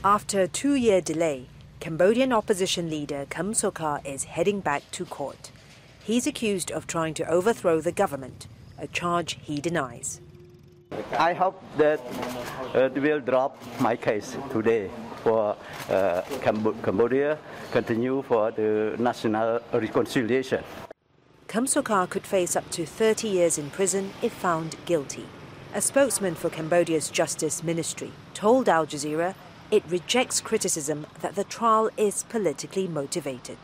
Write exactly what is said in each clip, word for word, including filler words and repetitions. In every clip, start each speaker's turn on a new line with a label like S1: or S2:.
S1: After a two-year delay, Cambodian opposition leader Kem Sokha is heading back to court. He's accused of trying to overthrow the government, a charge he denies.
S2: I hope that uh, they will drop my case today for uh, Cambodia, continue for the national reconciliation.
S1: Kem Sokha could face up to thirty years in prison if found guilty. A spokesman for Cambodia's Justice Ministry told Al Jazeera it rejects criticism that the trial is politically motivated.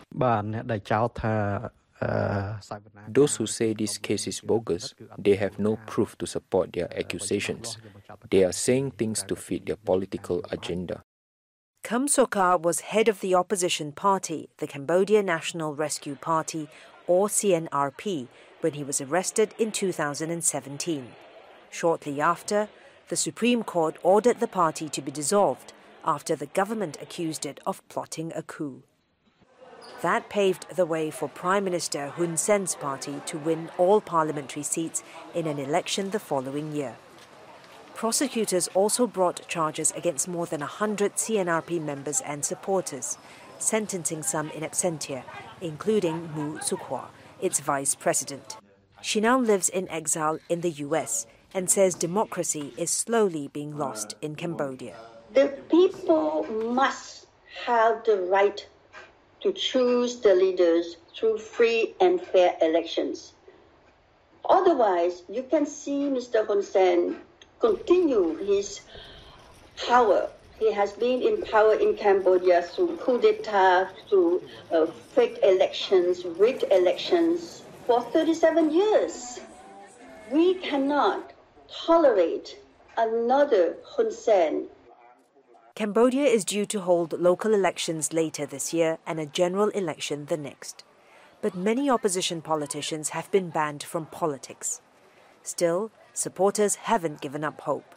S3: Those who say this case is bogus, they have no proof to support their accusations. They are saying things to fit their political agenda.
S1: Kem Sokha was head of the opposition party, the Cambodia National Rescue Party, or C N R P, when he was arrested in two thousand seventeen. Shortly after, the Supreme Court ordered the party to be dissolved after the government accused it of plotting a coup. That paved the way for Prime Minister Hun Sen's party to win all parliamentary seats in an election the following year. Prosecutors also brought charges against more than one hundred C N R P members and supporters, sentencing some in absentia, including Mu Sukhwa, its vice president. She now lives in exile in the U S and says democracy is slowly being lost in Cambodia.
S4: The people must have the right to choose the leaders through free and fair elections. Otherwise, you can see Mister Hun Sen continue his power. He has been in power in Cambodia through coup d'etat, through uh, fake elections, rigged elections for thirty-seven years. We cannot tolerate another Hun Sen.
S1: Cambodia is due to hold local elections later this year and a general election the next. But many opposition politicians have been banned from politics. Still, supporters haven't given up hope.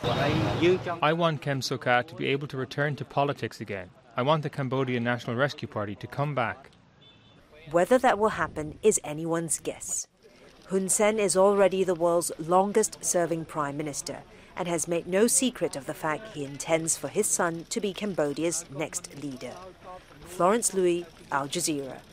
S5: I want Kem Sokha to be able to return to politics again. I want the Cambodian National Rescue Party to come back.
S1: Whether that will happen is anyone's guess. Hun Sen is already the world's longest-serving prime minister and has made no secret of the fact he intends for his son to be Cambodia's next leader. Florence Louis, Al Jazeera.